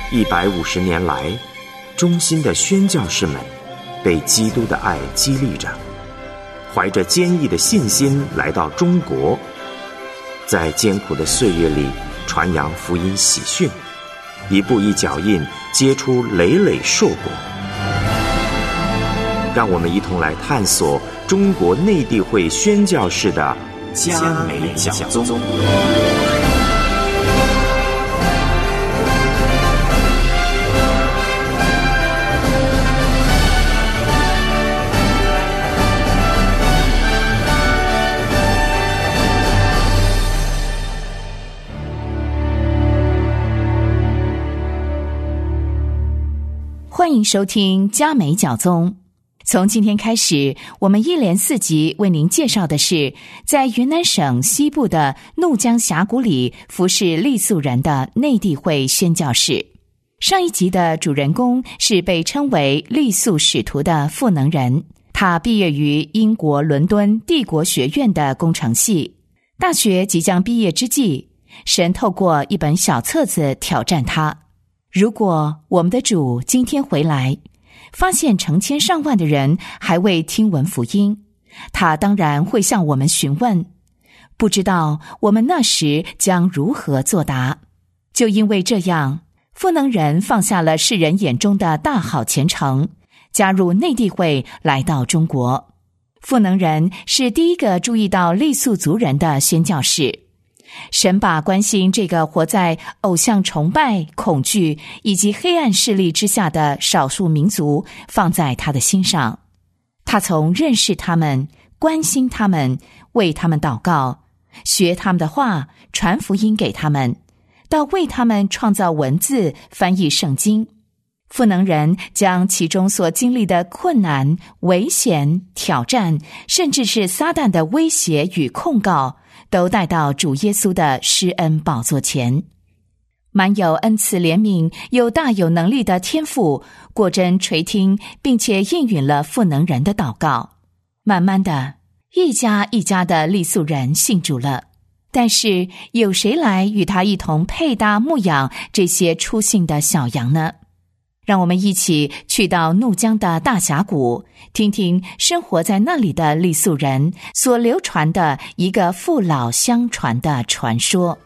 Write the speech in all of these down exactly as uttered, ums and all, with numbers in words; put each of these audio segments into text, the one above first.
一百五十年来，忠心的宣教士们被基督的爱激励着，怀着坚毅的信心来到中国，在艰苦的岁月里传扬福音喜讯，一步一脚印结出累累硕果。让我们一同来探索中国内地会宣教士的嘉美讲宗。 欢迎收听嘉美讲宗。从今天开始，我们一连四集为您介绍的是在云南省西部的怒江峡谷里服侍傈僳人的内地会宣教士。上一集的主人公是被称为傈僳使徒的赋能人，他毕业于英国伦敦帝国学院的工程系。大学即将毕业之际，神透过一本小册子挑战他：如果我们的主今天回来，发现成千上万的人还未听闻福音，他当然会向我们询问，不知道我们那时将如何作答。就因为这样，赋能人放下了世人眼中的大好前程，加入内地会来到中国。赋能人是第一个注意到傈僳族人的宣教士。神把关心这个活在偶像崇拜、恐惧以及黑暗势力之下的少数民族放在他的心上。他从认识他们、关心他们、为他们祷告、学他们的话、传福音给他们，到为他们创造文字、翻译圣经。赋能人将其中所经历的困难、危险、挑战，甚至是撒旦的威胁与控告，都带到主耶稣的施恩宝座前。满有恩慈怜悯又大有能力的天父果真垂听并且应允了赋能人的祷告。慢慢的，一家一家的傈僳人信主了，但是有谁来与他一同配搭牧养这些出信的小羊呢？让我们一起去到怒江的大峡谷，听听生活在那里的傈僳人所流传的一个父老相传的传说。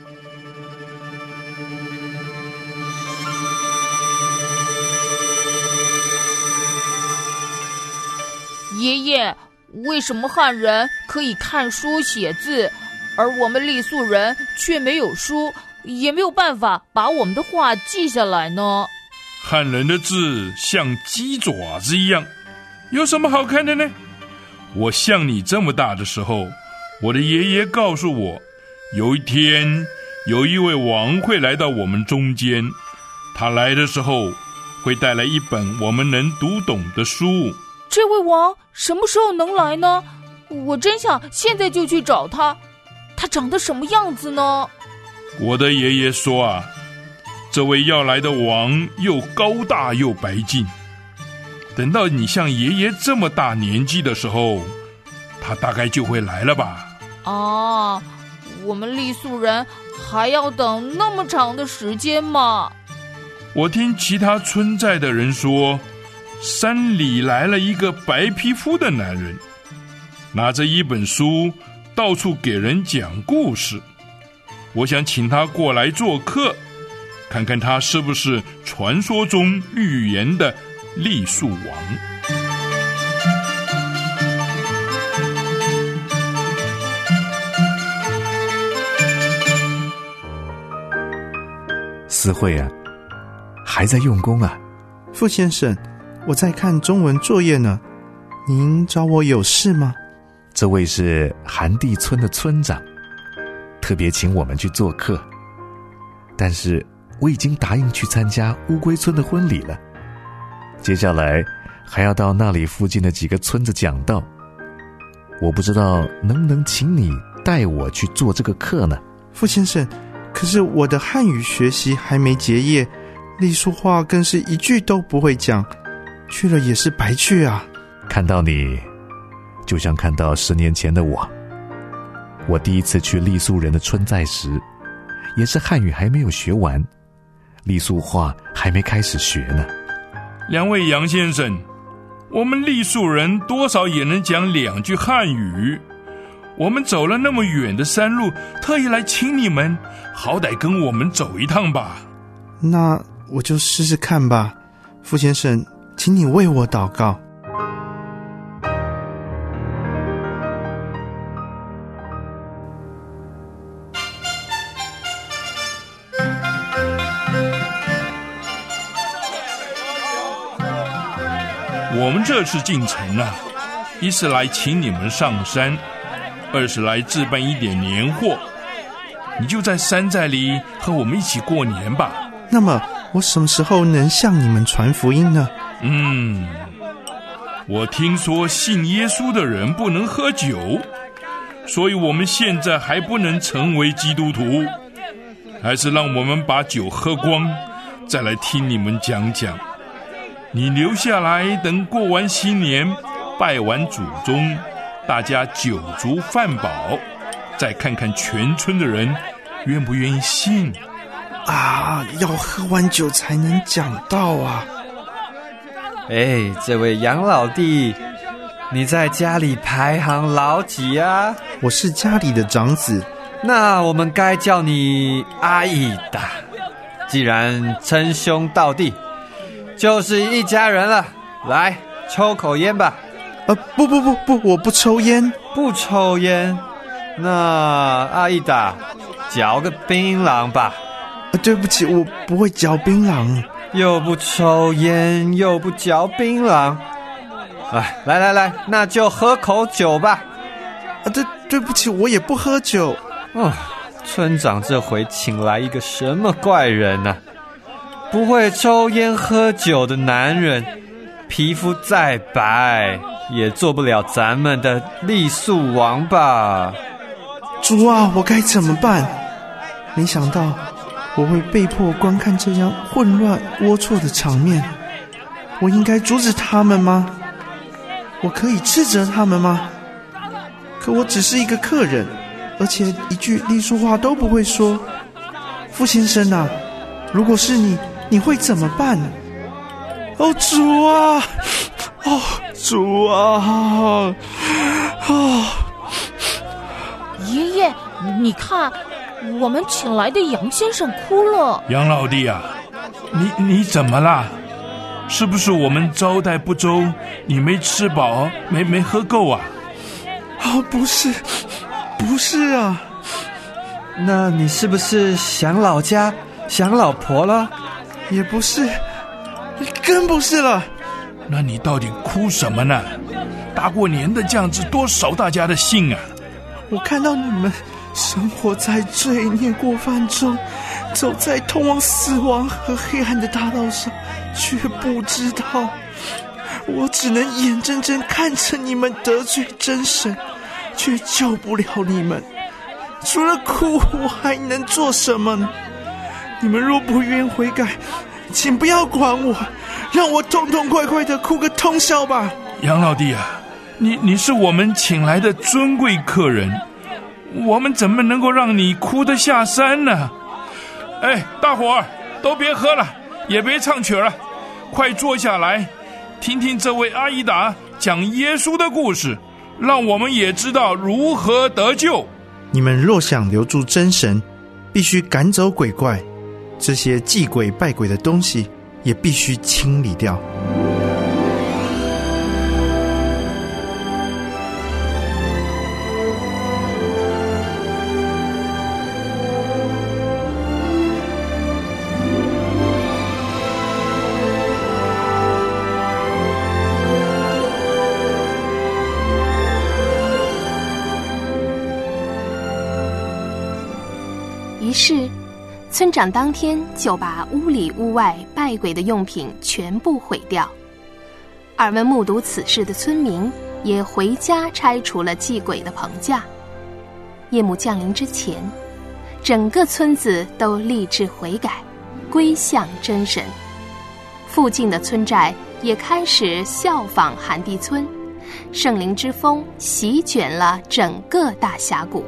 爷爷，为什么汉人可以看书写字，而我们傈僳人却没有书，也没有办法把我们的话记下来呢？ 汉人的字像鸡爪子一样，有什么好看的呢？我像你这么大的时候，我的爷爷告诉我，有一天有一位王会来到我们中间，他来的时候会带来一本我们能读懂的书。 这位王什么时候能来呢？我真想现在就去找他。他长得什么样子呢？ 我的爷爷说啊，这位要来的王又高大又白净，等到你像爷爷这么大年纪的时候，他大概就会来了吧。 啊，我们傈僳人还要等那么长的时间吗？ 我听其他村寨的人说，山里来了一个白皮肤的男人，拿着一本书到处给人讲故事。我想请他过来做客，看看他是不是传说中预言的傈僳王。 思慧啊，还在用功啊？ 傅先生，我在看中文作业呢，您找我有事吗？ 这位是韩地村的村长，特别请我们去做客，但是我已经答应去参加乌龟村的婚礼了，接下来还要到那里附近的几个村子讲道，我不知道能不能请你带我去做这个课呢？ 傅先生，可是我的汉语学习还没结业，傈僳话更是一句都不会讲，去了也是白去啊。 看到你就像看到十年前的我，我第一次去傈僳人的村寨时，也是汉语还没有学完， 傈僳话还没开始学呢。 两位杨先生，我们傈僳人多少也能讲两句汉语，我们走了那么远的山路，特意来请你们，好歹跟我们走一趟吧。 那我就试试看吧。傅先生，请你为我祷告。 我们这次进城啊，一是来请你们上山，二是来置办一点年货。你就在山寨里和我们一起过年吧。 那么我什么时候能向你们传福音呢？ 嗯，我听说信耶稣的人不能喝酒，所以我们现在还不能成为基督徒，还是让我们把酒喝光，再来听你们讲讲。你留下来，等过完新年，拜完祖宗，大家酒足饭饱，再看看全村的人愿不愿意信。 啊，要喝完酒才能讲道啊。 哎，这位杨老弟，你在家里排行老几啊？ 我是家里的长子。 那我们该叫你阿义达，既然称兄道弟，就是一家人了。来，抽口烟吧。 呃，不不不不，我不抽烟。 不抽烟？那阿义达，嚼个槟榔吧。 呃，对不起，我不会嚼槟榔。 又不抽烟，又不嚼槟榔。哎，来来来，那就喝口酒吧。 啊，对对不起，我也不喝酒。 哦，村长这回请来一个什么怪人呢、啊？不会抽烟喝酒的男人，皮肤再白也做不了咱们的傈僳王吧？ 主啊，我该怎么办？没想到我会被迫观看这样混乱龌龊的场面。我应该阻止他们吗？我可以斥责他们吗？可我只是一个客人，而且一句傈僳话都不会说。傅先生啊，如果是你，你会怎么办？哦，主啊，哦，主啊，哦， 爷爷，你看，我们请来的杨先生哭了。 杨老弟啊，你你怎么啦？是不是我们招待不周，你没吃饱，没没喝够啊？ 哦，不是，不是啊。 那你是不是想老家，想老婆了？ 也不是，更不是了。 那你到底哭什么呢？大过年的这样子，多扫大家的兴啊！ 我看到你们生活在罪孽过犯中，走在通往死亡和黑暗的大道上，却不知道，我只能眼睁睁看着你们得罪真神，却救不了你们。除了哭，我还能做什么呢？你们若不愿悔改，请不要管我，让我痛痛快快的哭个通宵吧。 杨老弟啊，你你是我们请来的尊贵客人，我们怎么能够让你哭得下山呢？哎，大伙儿都别喝了，也别唱曲了，快坐下来，听听这位阿依达讲耶稣的故事，让我们也知道如何得救。 你们若想留住真神，必须赶走鬼怪，这些祭鬼拜鬼的东西也必须清理掉。 于是村长当天就把屋里屋外拜鬼的用品全部毁掉。耳闻目睹此事的村民也回家拆除了祭鬼的棚架。夜幕降临之前，整个村子都立志悔改，归向真神。附近的村寨也开始效仿韩地村，圣灵之风席卷了整个大峡谷。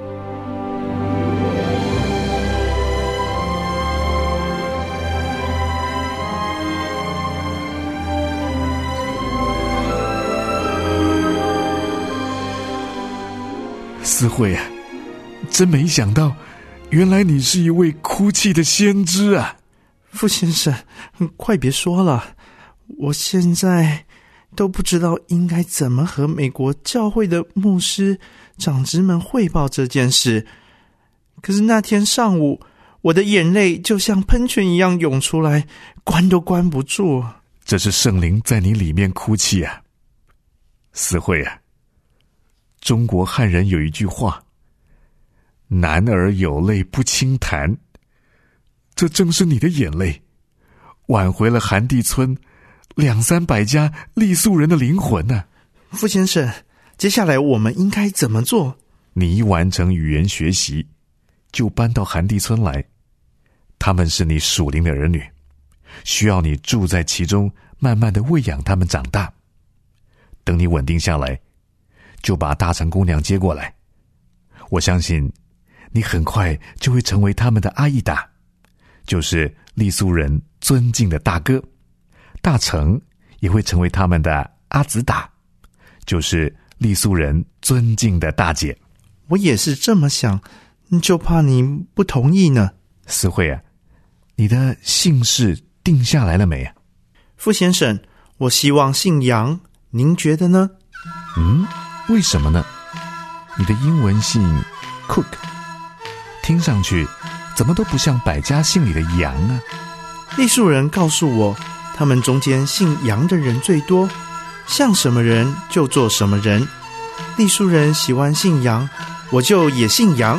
思慧啊，真没想到，原来你是一位哭泣的先知啊！ 傅先生，快别说了，我现在都不知道应该怎么和美国教会的牧师、长执们汇报这件事。可是那天上午，我的眼泪就像喷泉一样涌出来，关都关不住。 这是圣灵在你里面哭泣啊，思慧啊！中国汉人有一句话：“男儿有泪不轻弹。”这正是你的眼泪，挽回了韩地村两三百家傈僳人的灵魂呢、啊。 傅先生，接下来我们应该怎么做？ 你一完成语言学习，就搬到韩地村来。他们是你属灵的儿女，需要你住在其中，慢慢的喂养他们长大。等你稳定下来，就把大成姑娘接过来。我相信你很快就会成为他们的阿依达，就是傈僳人尊敬的大哥。大成也会成为他们的阿子达，就是傈僳人尊敬的大姐。 我也是这么想，就怕你不同意呢。 思慧啊，你的姓氏定下来了没啊？ 傅先生，我希望姓杨，您觉得呢？ 嗯，为什么呢？你的英文姓 Cook， 听上去怎么都不像百家姓里的杨啊。 傈僳人告诉我，他们中间姓杨的人最多，像什么人就做什么人。傈僳人喜欢姓杨，我就也姓杨。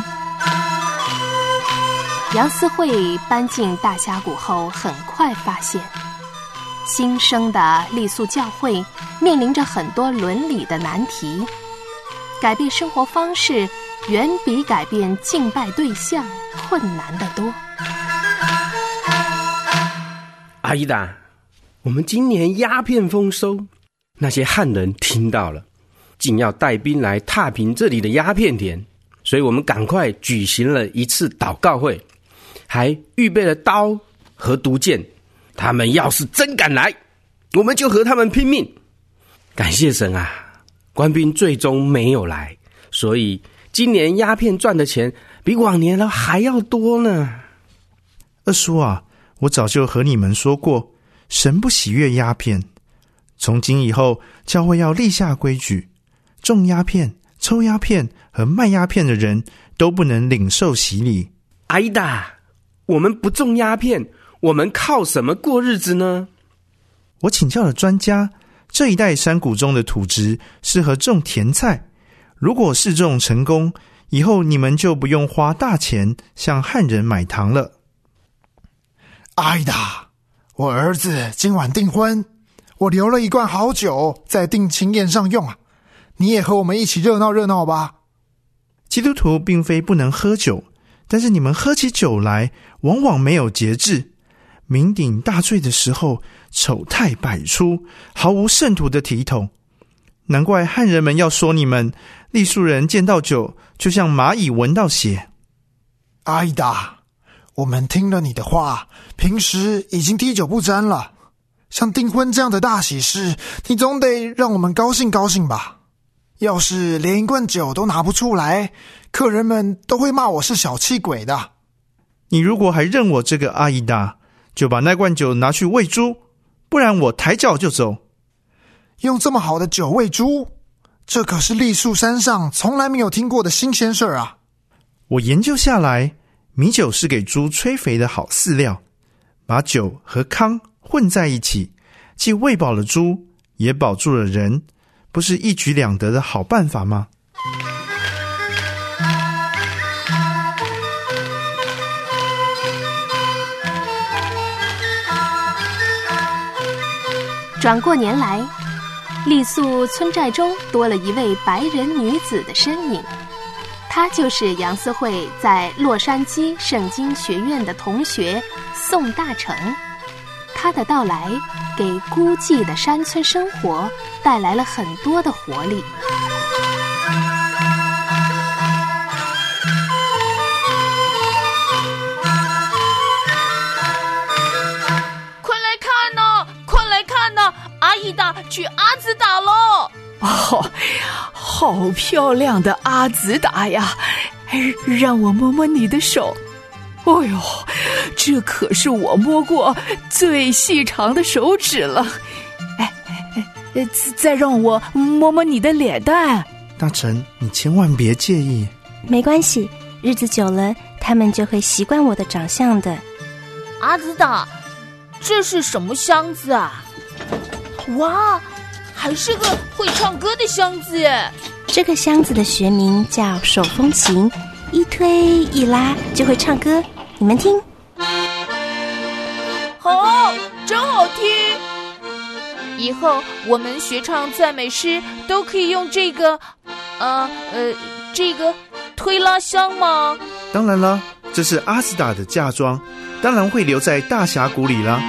杨思慧搬进大峡谷后，很快发现新生的傈僳教会面临着很多伦理的难题，改变生活方式远比改变敬拜对象困难得多。 阿依达，我们今年鸦片丰收，那些汉人听到了，竟要带兵来踏平这里的鸦片田，所以我们赶快举行了一次祷告会，还预备了刀和毒箭。他们要是真敢来，我们就和他们拼命。感谢神啊，官兵最终没有来，所以今年鸦片赚的钱比往年了还要多呢。 二叔啊，我早就和你们说过，神不喜悦鸦片。从今以后，教会要立下规矩，种鸦片、抽鸦片和卖鸦片的人都不能领受洗礼。 阿依达，我们不种鸦片，我们靠什么过日子呢？ 我请教了专家，这一带山谷中的土质适合种甜菜，如果试种成功，以后你们就不用花大钱向汉人买糖了。 阿依达，我儿子今晚订婚，我留了一罐好酒在定亲宴上用啊，你也和我们一起热闹热闹吧。 基督徒并非不能喝酒，但是你们喝起酒来往往没有节制，酩酊大醉的时候丑态百出，毫无圣徒的体统。难怪汉人们要说你们傈僳人见到酒就像蚂蚁闻到血。 阿依达，我们听了你的话，平时已经滴酒不沾了，像订婚这样的大喜事，你总得让我们高兴高兴吧。要是连一罐酒都拿不出来，客人们都会骂我是小气鬼的。 你如果还认我这个阿依达，就把那罐酒拿去喂猪，不然我抬脚就走。 用这么好的酒喂猪，这可是傈僳山上从来没有听过的新鲜事儿啊。 我研究下来，米酒是给猪催肥的好饲料，把酒和糠混在一起，既喂饱了猪，也保住了人，不是一举两得的好办法吗？ 转过年来，傈僳村寨中多了一位白人女子的身影，她就是杨思慧在洛杉矶圣经学院的同学宋大成。她的到来给孤寂的山村生活带来了很多的活力。 阿依达去阿兹达喽！ 哦， 好漂亮的阿兹达呀！让我摸摸你的手。哦呦，这可是我摸过最细长的手指了。哎哎，再让我摸摸你的脸蛋。 大臣，你千万别介意。 没关系，日子久了，他们就会习惯我的长相的。 阿兹达，这是什么箱子啊？哇，还是个会唱歌的箱子耶！ 这个箱子的学名叫手风琴，一推一拉就会唱歌。你们听， 好，真好听。以后我们学唱赞美诗都可以用这个，呃呃，这个推拉箱吗？ 当然了，这是阿斯达的嫁妆，当然会留在大峡谷里了。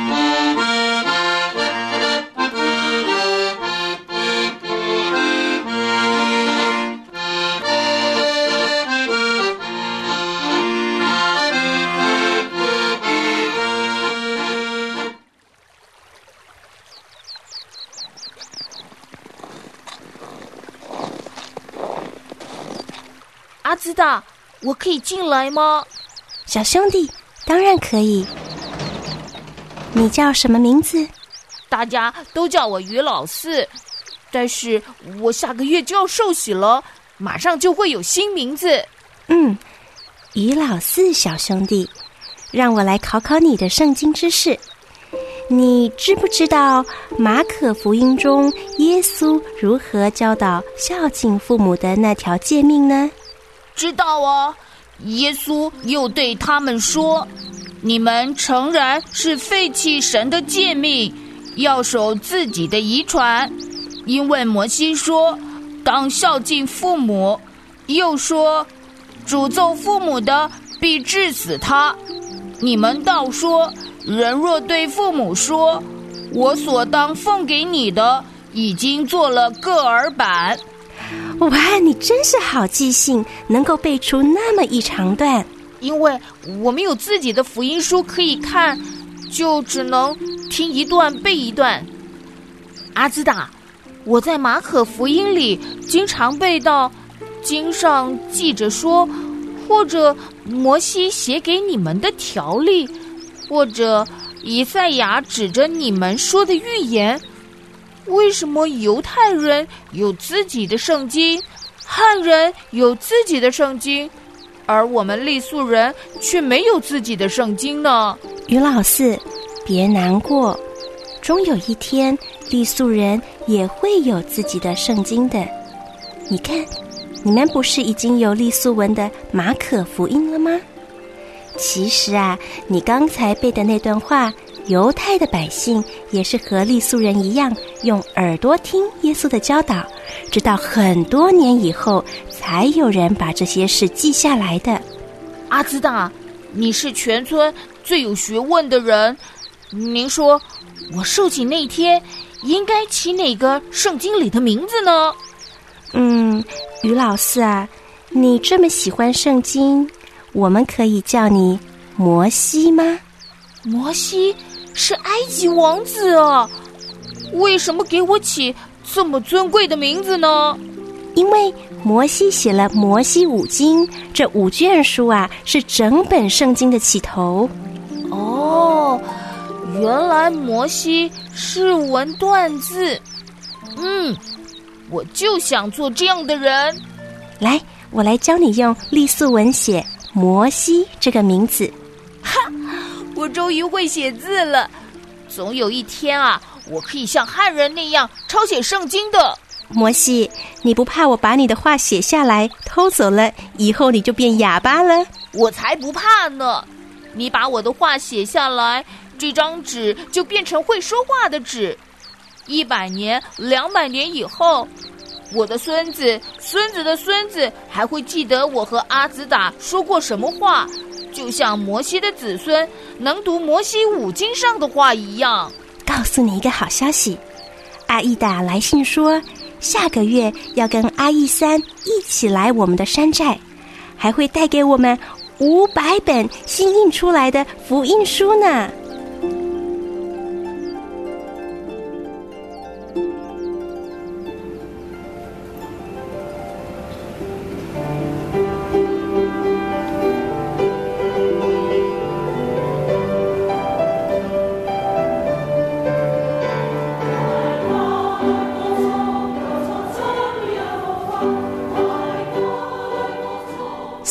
阿兹达，我可以进来吗？ 小兄弟，当然可以。你叫什么名字？ 大家都叫我于老四，但是我下个月就要受洗了，马上就会有新名字。 嗯，于老四小兄弟，让我来考考你的圣经知识。你知不知道马可福音中耶稣如何教导孝敬父母的那条诫命呢？ 知道啊，耶稣又对他们说，你们诚然是废弃神的诫命，要守自己的遗传，因为摩西说当孝敬父母，又说诅咒父母的必治死他。你们倒说，人若对父母说，我所当奉给你的已经做了个耳板。 哇，你真是好记性，能够背出那么一长段。 因为我们有自己的福音书可以看，就只能听一段背一段。阿兹达，我在马可福音里经常背到经上记着说，或者摩西写给你们的条例，或者以赛亚指着你们说的预言。为什么犹太人有自己的圣经，汉人有自己的圣经，而我们傈僳人却没有自己的圣经呢？ 于老四，别难过，终有一天傈僳人也会有自己的圣经的。你看，你们不是已经有傈僳文的马可福音了吗？其实啊，你刚才背的那段话，犹太的百姓也是和傈僳人一样，用耳朵听耶稣的教导，直到很多年以后，才有人把这些事记下来的。 阿兹达，你是全村最有学问的人，您说我受洗那天应该起哪个圣经里的名字呢？ 嗯，于老四啊，你这么喜欢圣经，我们可以叫你摩西吗？ 摩西是埃及王子啊，为什么给我起这么尊贵的名字呢？ 因为摩西写了摩西五经，这五卷书啊，是整本圣经的起头。 哦，原来摩西是文断字。嗯，我就想做这样的人。 来，我来教你用傈僳文写摩西这个名字。 哈，我终于会写字了，总有一天啊，我可以像汉人那样抄写圣经的。 摩西，你不怕我把你的话写下来偷走了，以后你就变哑巴了？ 我才不怕呢！你把我的话写下来，这张纸就变成会说话的纸。一百年、两百年以后，我的孙子、孙子的孙子还会记得我和阿兹达说过什么话，就像摩西的子孙能读摩西五经上的话一样。 告诉你一个好消息，阿依达来信说，下个月要跟阿义三一起来我们的山寨，还会带给我们五百本新印出来的福音书呢。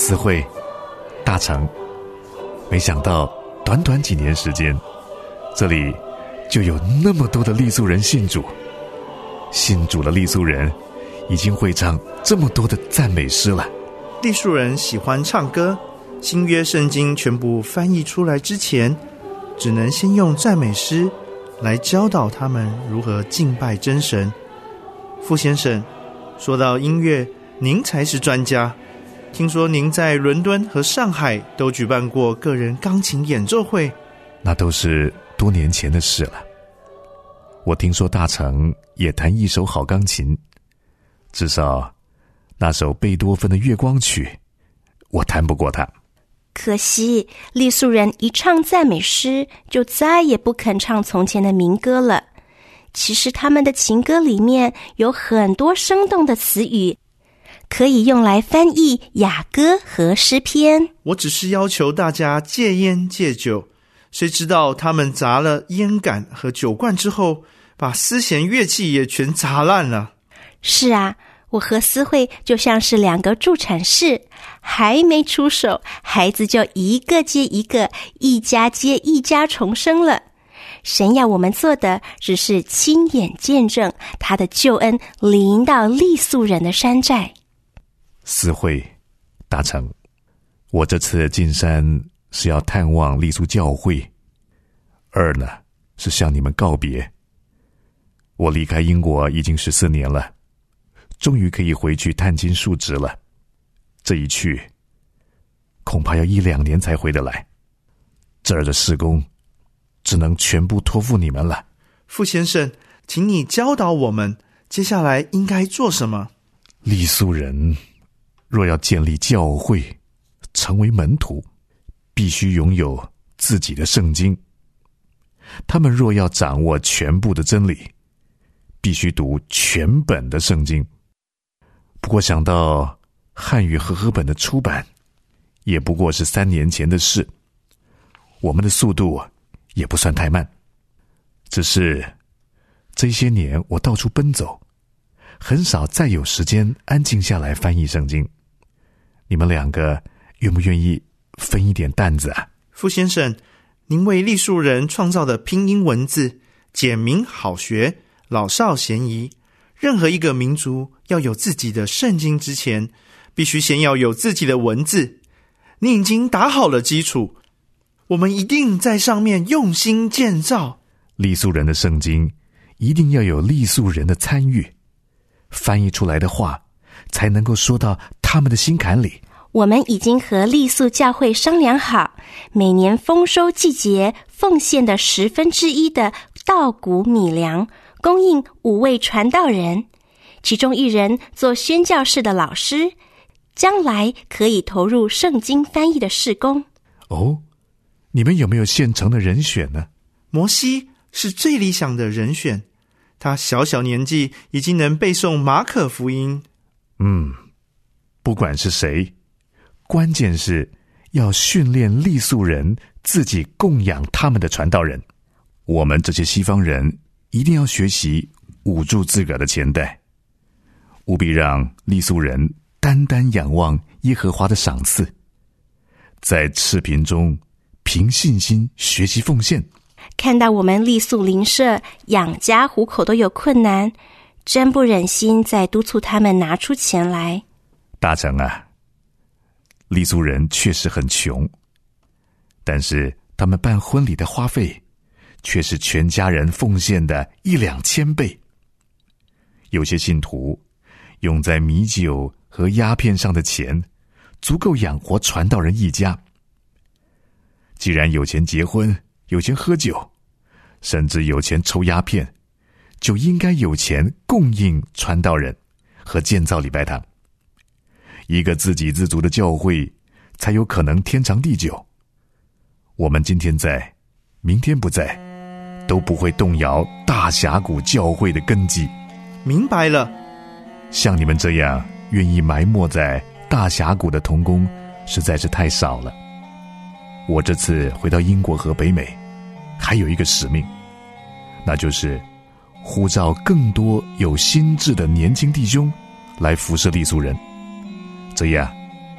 思慧、大成，没想到短短几年时间，这里就有那么多的傈僳人信主。信主的傈僳人已经会唱这么多的赞美诗了。 傈僳人喜欢唱歌，新约圣经全部翻译出来之前，只能先用赞美诗来教导他们如何敬拜真神。傅先生，说到音乐，您才是专家。听说您在伦敦和上海都举办过个人钢琴演奏会。 那都是多年前的事了。我听说大成也弹一手好钢琴，至少那首贝多芬的月光曲我弹不过他。 可惜傈僳人一唱赞美诗，就再也不肯唱从前的民歌了。其实他们的情歌里面有很多生动的词语，可以用来翻译雅歌和诗篇。 我只是要求大家戒烟戒酒，谁知道他们砸了烟杆和酒罐之后，把丝弦乐器也全砸烂了。 是啊，我和思慧就像是两个助产士，还没出手，孩子就一个接一个，一家接一家重生了。神要我们做的只是亲眼见证他的救恩临到傈僳人的山寨。 思慧、大成，我这次进山是要探望傈僳教会，二呢是向你们告别。我离开英国已经十四年了，终于可以回去探亲述职了。这一去，恐怕要一两年才回得来。这儿的事工只能全部托付你们了。 傅先生，请你教导我们接下来应该做什么。 傈僳人若要建立教会，成为门徒，必须拥有自己的圣经。他们若要掌握全部的真理，必须读全本的圣经。不过想到汉语和合本的出版，也不过是三年前的事，我们的速度也不算太慢。只是这些年我到处奔走，很少再有时间安静下来翻译圣经。你们两个愿不愿意分一点担子啊？ 傅先生，您为傈僳人创造的拼音文字简明好学，老少咸宜。任何一个民族要有自己的圣经之前，必须先要有自己的文字。你已经打好了基础，我们一定在上面用心建造。 傈僳人的圣经一定要有傈僳人的参与，翻译出来的话才能够说到他们的心坎里。 我们已经和傈僳教会商量好，每年丰收季节奉献的十分之一的稻谷米粮，供应五位传道人，其中一人做宣教士的老师，将来可以投入圣经翻译的事工。 哦，你们有没有现成的人选呢？ 摩西是最理想的人选，他小小年纪已经能背诵马可福音。 嗯，不管是谁，关键是要训练傈僳人自己供养他们的传道人。我们这些西方人一定要学习捂住自个儿的钱袋，务必让傈僳人单单仰望耶和华的赏赐，在赤贫中凭信心学习奉献。 看到我们傈僳邻舍养家糊口都有困难，真不忍心再督促他们拿出钱来。 大成啊，傈僳人确实很穷，但是他们办婚礼的花费却是全家人奉献的一两千倍。有些信徒用在米酒和鸦片上的钱，足够养活传道人一家。既然有钱结婚，有钱喝酒，甚至有钱抽鸦片，就应该有钱供应传道人和建造礼拜堂。一个自给自足的教会才有可能天长地久。我们今天在，明天不在，都不会动摇大峡谷教会的根基。 明白了。 像你们这样愿意埋没在大峡谷的同工实在是太少了。我这次回到英国和北美，还有一个使命，那就是呼召更多有心智的年轻弟兄来服侍傈僳人，这样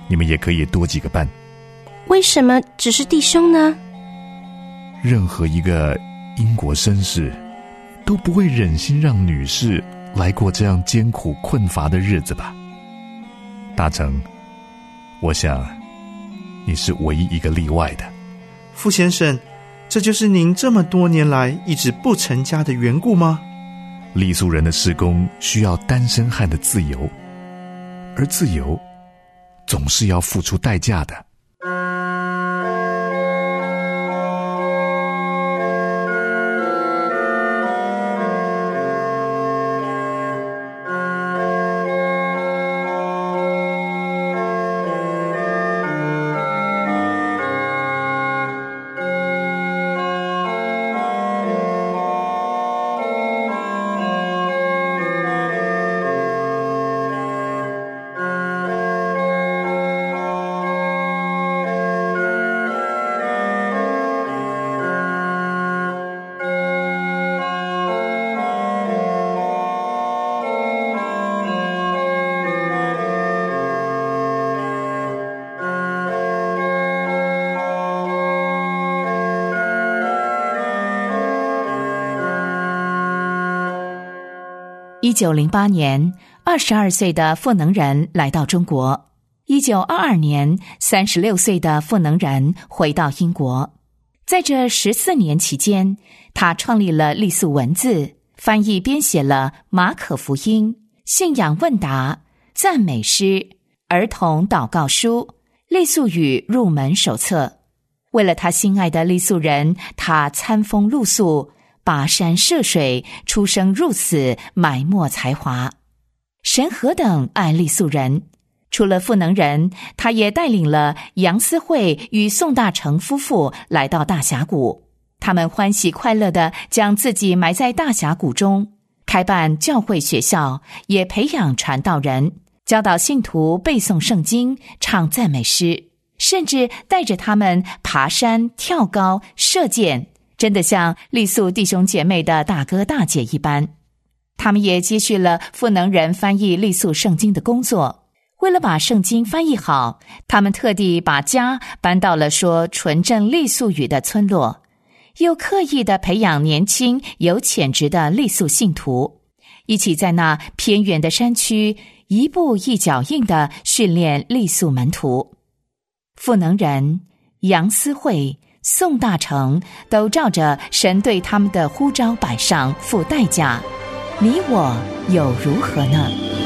你们也可以多几个伴。 为什么只是弟兄呢？ 任何一个英国绅士都不会忍心让女士来过这样艰苦困乏的日子吧？大成，我想你是唯一一个例外的。 傅先生，这就是您这么多年来一直不成家的缘故吗？ 傈僳人的事工需要单身汉的自由，而自由总是要付出代价的。 一九零八年，二十二岁的傅能仁来到中国。一九二二年，三十六岁的傅能仁回到英国。在这十四年期间，他创立了傈僳文字，翻译编写了《马可福音》、信仰问答、赞美诗、儿童祷告书、傈僳语入门手册。为了他心爱的傈僳人，他餐风露宿，跋山涉水，出生入死，埋没才华。神何等爱傈僳人！除了傅能仁，他也带领了杨思慧与宋大成夫妇来到大峡谷。他们欢喜快乐地将自己埋在大峡谷中，开办教会学校，也培养传道人，教导信徒背诵圣经，唱赞美诗，甚至带着他们爬山、跳高、射箭，真的像傈僳弟兄姐妹的大哥大姐一般。他们也接续了傅能仁翻译傈僳圣经的工作。为了把圣经翻译好，他们特地把家搬到了说纯正傈僳语的村落，又刻意地培养年轻有潜质的傈僳信徒，一起在那偏远的山区一步一脚印地训练傈僳门徒。傅能仁、杨思慧、宋大成都照着神对他们的呼召摆上付代价，你我又如何呢？